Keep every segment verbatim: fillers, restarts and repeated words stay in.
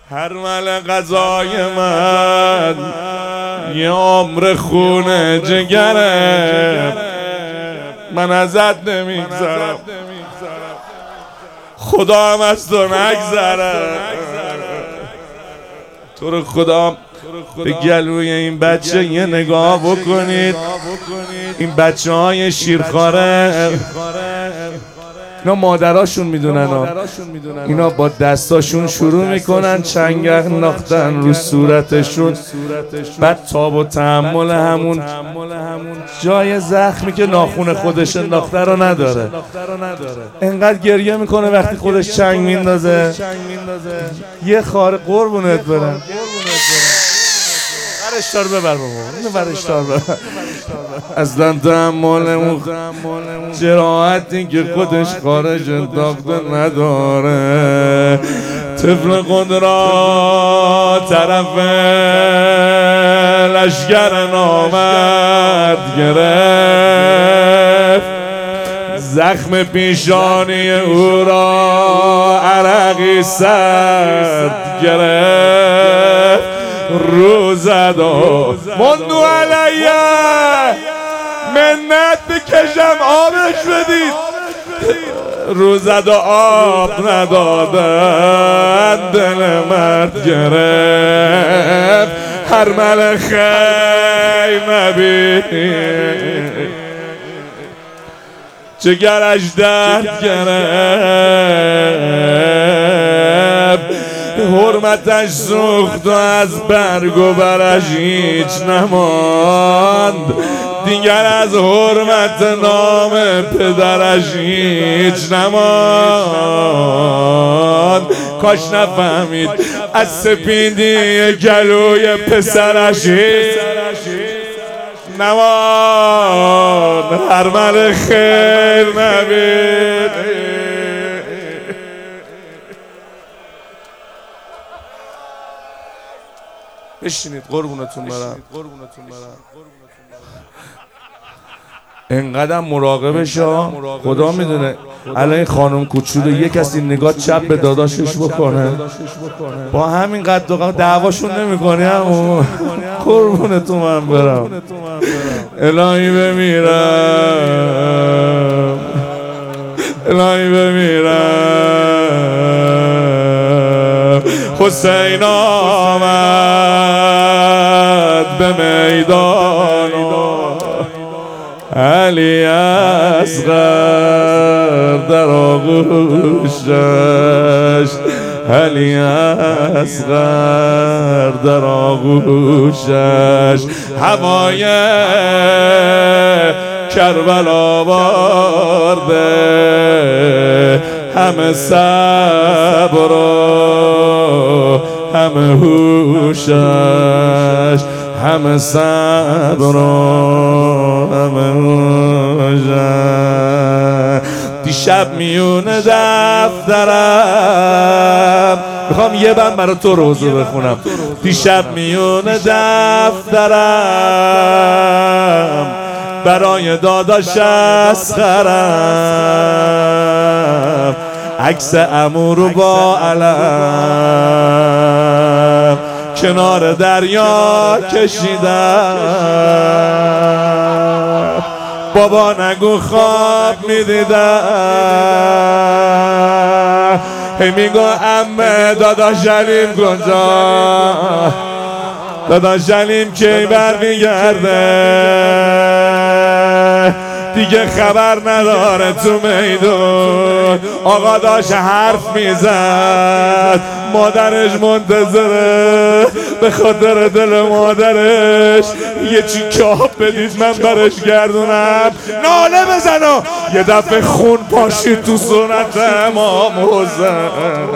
هر مل غذای من یه عمر خونه جگره، من ازت نمیگذرم، خدا هم از تو نگذره. تو رو خدا به گلوی این بچه یه نگاه بکنید. این بچه های شیرخواره اینا مادراشون میدونن، اینا با دستاشون شروع میکنن چنگ انداختن رو صورتشون، بعد تاب و تحمل همون جای زخمی که ناخون خودش انداخته رو نداره، انقدر گریه میکنه وقتی خودش چنگ میندازه. یه خار قربونت برم، برشتار ببر بابا، اینو برشتار ببر. اصلا تحمل جراحتی که خودش خارج انداخته نداره. طفل قدرات طرف لشگر نامرد گرفت، زخم پیشانی او را عرقی سرد گرفت. روزد و مندو علیه منت بکشم آبش بدید، روزد و آب ندادن دل مرد گرفت. هر مل خیمه جگرش درد گرفت، حرمتش سوخت و از برگ و برش هیچ نماند، دیگر از حرمت نام پدرش هیچ نماند. کاش نفهمید از سپیدی گلوی پسرش هیچ نماند. هر مل خیر نبید. بشینید قربونتون برم. انقدر مراقبش ها، خدا میدونه الان این خانم کوچولو یک کسی نگاه چپ به داداشش بکنه با همین قد و قامت دعواشون نمیکنی همون. قربونتون من برم. الهی بمیرم، الهی بمیرم. حسین آمد به میدان علی اصغر در آغوشش، علی اصغر در آغوشش. هوای کربلا بارده، همه صبر و همه هوشش، همه صبر و همه هوشش. دیشب میون دفترم میخوام یه بند برای تو روزو بخونم. دیشب میون دفترم برای داداش اسخرم، عکس عمو رو با علم کنار دریا کشیدم. بابا نگو خواب میدیدم، هی میگو عمه داداش علیم کجا، داداش علیم کی برمیگرده. دیگه خبر نداره تو میدون. آقا داشت حرف میزد، مادرش منتظره، به خاطر دل مادرش یه چیکه آب بدید من برش گردونم. ناله بزن و یه دفعه خون پاشید تو صورت امام حسین.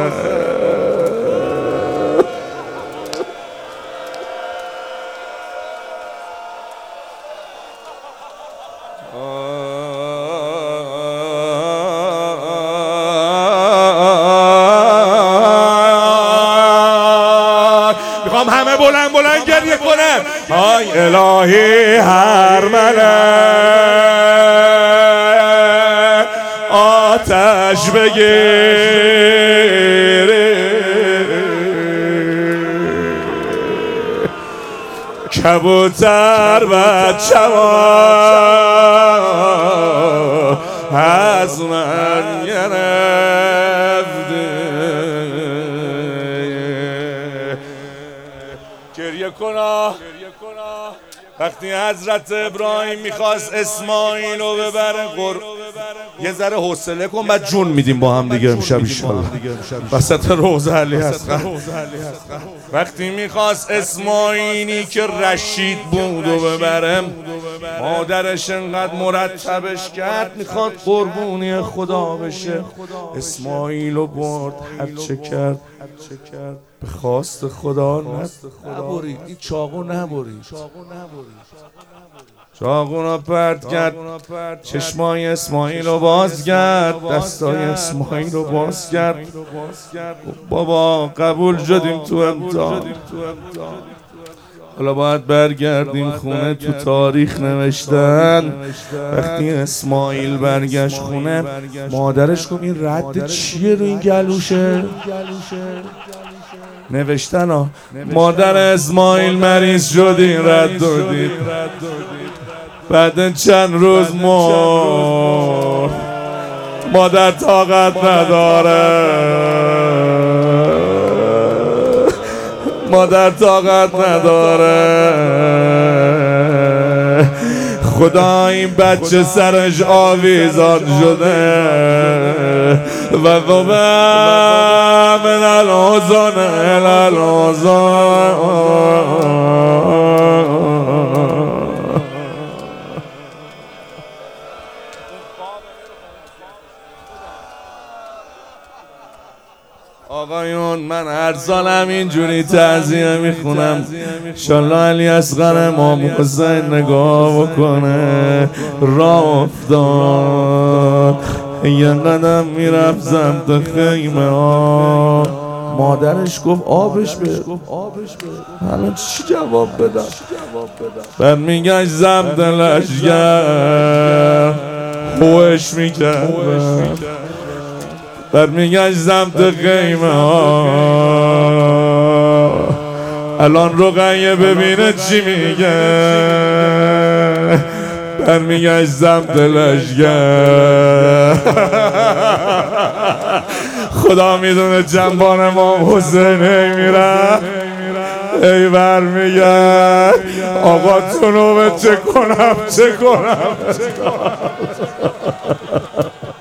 میخوام همه بلند بلند گریه کنم. آی الهی هر ملک آتش بگیری، کبوتر بچه از من گرفته. گریه کنا وقتی حضرت ابراهیم میخواست اسماعیل رو ببره قر... یه ذره حوصله کن بعد جون میدیم با هم دیگه امشب انشالله وسط روضه علی اصغر. وقتی میخواست اسماعیلی که رشید بود و ببرم مادرش انقدر مرتبش کرد میخواد قربونی خدا بشه. اسماعیل رو برد هرچه کرد به خواست خدا نبرید. این چاقو نبرید. چاقو رو پرت کرد چشمای اسماعیل رو باز کرد دستای اسماعیل رو باز کرد. بابا قبول شدیم تو امتحان حالا باید برگردیم خونه. تو تاریخ نوشتن وقتی اسماعیل برگشت خونه مادرش گفت این رد چیه رو این گلوشه؟ نوشتن ها مادر اسماعیل مریض شدی رد دادید بعد چند روز مرد. مادر طاقت نداره مادر طاقت نداره. خدا این بچه سرش آویزان شده و ذوبه من الحزن الالحزن. آقایون من هر سال همینجوری تعزیه میخونم انشالله علی اصغر امام حسین نگاه بکنه. راه افتاد یه قدم میرفت سمت خیمه ها مادرش گفت آبش به الان چی جواب بدم؟ بعد میگشت سمت لشگر خوش میکرد بعد میگشت سمت خیمه ها. الان رقیه ببینه چی میگه. بعد میگشت سمت لشگر خدا میدونه جنبان امام حسین میره ای بر میگه آقا تونو چه کنم چه کنم